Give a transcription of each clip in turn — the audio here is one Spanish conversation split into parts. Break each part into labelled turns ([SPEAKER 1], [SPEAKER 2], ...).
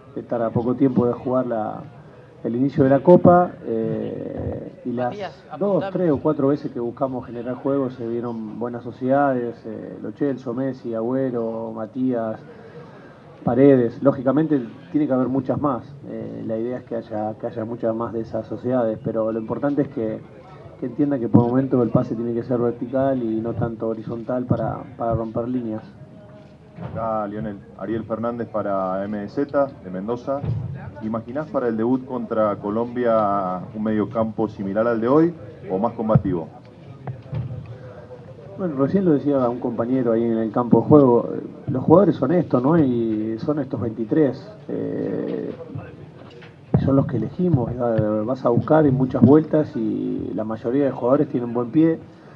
[SPEAKER 1] estar a poco tiempo de jugar el inicio de la Copa, y las 2, 3 o 4 veces que buscamos generar juegos se vieron buenas sociedades, Lo Celso, Messi, Agüero, Matías, Paredes. Lógicamente tiene que haber muchas más, la idea es que haya muchas más de esas sociedades, pero lo importante es que entienda que por momento el pase tiene que ser vertical y no tanto horizontal para romper líneas.
[SPEAKER 2] Acá Lionel, Ariel Fernández para MZ de Mendoza. ¿Imaginás para el debut contra Colombia un mediocampo similar al de hoy o más combativo?
[SPEAKER 1] Bueno, recién lo decía un compañero ahí en el campo de juego, los jugadores son estos, ¿no? Y son estos 23, son los que elegimos, vas a buscar en muchas vueltas y la mayoría de jugadores tienen buen pie,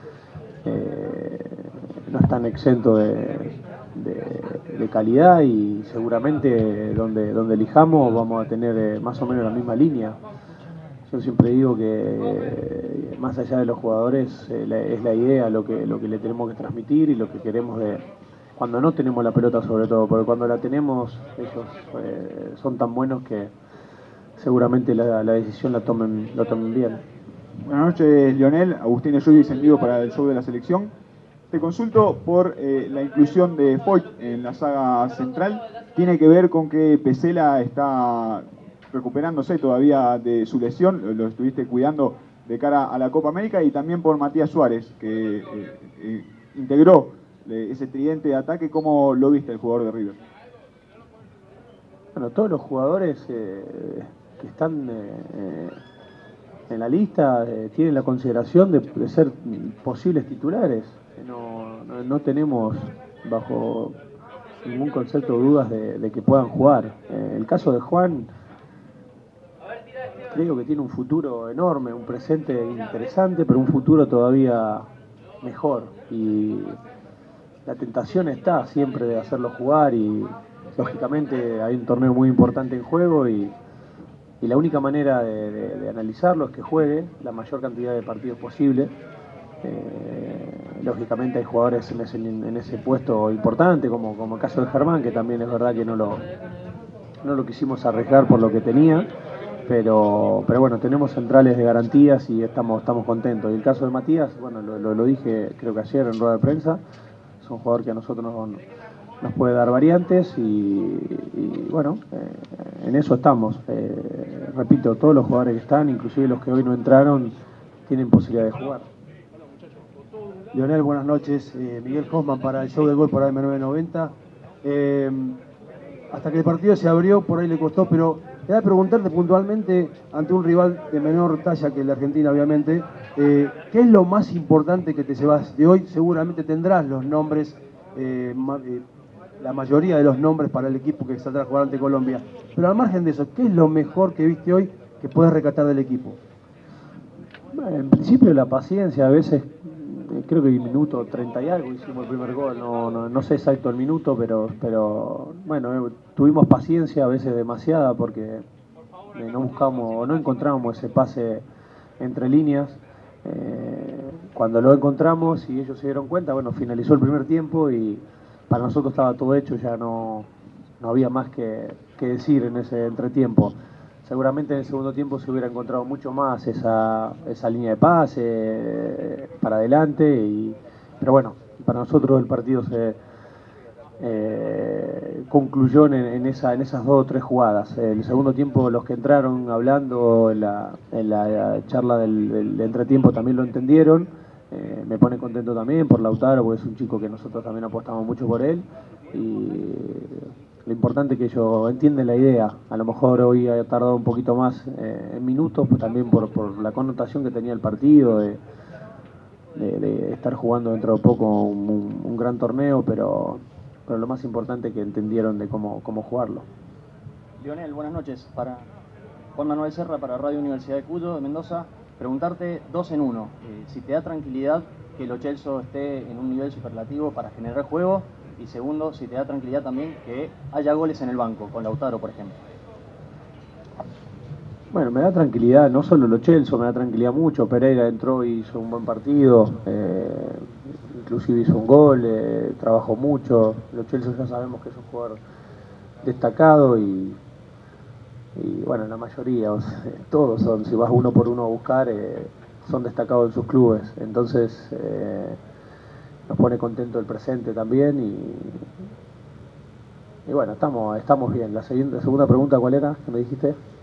[SPEAKER 1] no están exentos de calidad y seguramente donde elijamos vamos a tener más o menos la misma línea. Yo siempre digo que más allá de los jugadores es la idea lo que le tenemos que transmitir y lo que queremos cuando no tenemos la pelota, sobre todo, porque cuando la tenemos ellos son tan buenos que seguramente la decisión la tomen bien.
[SPEAKER 3] Buenas noches, Lionel. Agustín de Yuris en vivo para el show de la selección. Te consulto por la inclusión de Foyt en la saga central. ¿Tiene que ver con que Pesela está recuperándose todavía de su lesión? Lo estuviste cuidando de cara a la Copa América, y también por Matías Suárez, que integró ese tridente de ataque. ¿Cómo lo viste el jugador de River?
[SPEAKER 1] Bueno, todos los jugadores que están en la lista tienen la consideración de ser posibles titulares. No tenemos bajo ningún concepto o dudas de que puedan jugar. El caso de Juan, creo que tiene un futuro enorme, un presente interesante, pero un futuro todavía mejor. Y la tentación está siempre de hacerlo jugar y lógicamente hay un torneo muy importante en juego y la única manera de analizarlo es que juegue la mayor cantidad de partidos posible. Lógicamente hay jugadores en ese puesto importante, como el caso de Germán, que también es verdad que no lo quisimos arriesgar por lo que tenía, pero bueno, tenemos centrales de garantías y estamos contentos. Y el caso de Matías, bueno, lo dije creo que ayer en rueda de prensa, es un jugador que a nosotros nos puede dar variantes y bueno, en eso estamos. Repito, todos los jugadores que están, inclusive los que hoy no entraron, tienen posibilidad de jugar.
[SPEAKER 4] Lionel, buenas noches. Miguel Hoffman para el show de gol por AM990. Hasta que el partido se abrió, por ahí le costó, pero quería preguntarte puntualmente, ante un rival de menor talla que la Argentina, obviamente, ¿qué es lo más importante que te llevas de hoy? Seguramente tendrás los nombres, la mayoría de los nombres para el equipo que saldrá a jugar ante Colombia. Pero al margen de eso, ¿qué es lo mejor que viste hoy que puedes rescatar del equipo?
[SPEAKER 1] En principio la paciencia, a veces creo que el minuto 30 y algo hicimos el primer gol, no sé exacto el minuto, pero bueno, tuvimos paciencia, a veces demasiada, porque no buscamos o no encontramos ese pase entre líneas. Cuando lo encontramos y ellos se dieron cuenta, bueno, finalizó el primer tiempo y para nosotros estaba todo hecho, ya no había más que decir en ese entretiempo. Seguramente en el segundo tiempo se hubiera encontrado mucho más esa línea de pase para adelante, pero bueno, para nosotros el partido se concluyó en esas 2 o 3 jugadas. El segundo tiempo los que entraron hablando en la charla del entretiempo también lo entendieron. Me pone contento también por Lautaro, porque es un chico que nosotros también apostamos mucho por él y lo importante es que ellos entienden la idea. A lo mejor hoy ha tardado un poquito más en minutos, pues también por la connotación que tenía el partido de estar jugando dentro de poco un gran torneo, pero lo más importante es que entendieron de cómo jugarlo.
[SPEAKER 5] Lionel, buenas noches. Para Juan Manuel Serra, para Radio Universidad de Cuyo, de Mendoza. Preguntarte 2 en 1. Si te da tranquilidad que Lo Celso esté en un nivel superlativo para generar juego, y segundo, si te da tranquilidad también que haya goles en el banco, con Lautaro, por ejemplo.
[SPEAKER 1] Bueno, me da tranquilidad, no solo Lo Celso, me da tranquilidad mucho. Pereira entró y hizo un buen partido, inclusive hizo un gol, trabajó mucho. Lo Celso ya sabemos que es un jugador destacado y y bueno, la mayoría, todos son, si vas uno por uno a buscar, son destacados en sus clubes. Entonces nos pone contento el presente también y bueno, estamos bien. La segunda pregunta, ¿cuál era? ¿Qué me dijiste?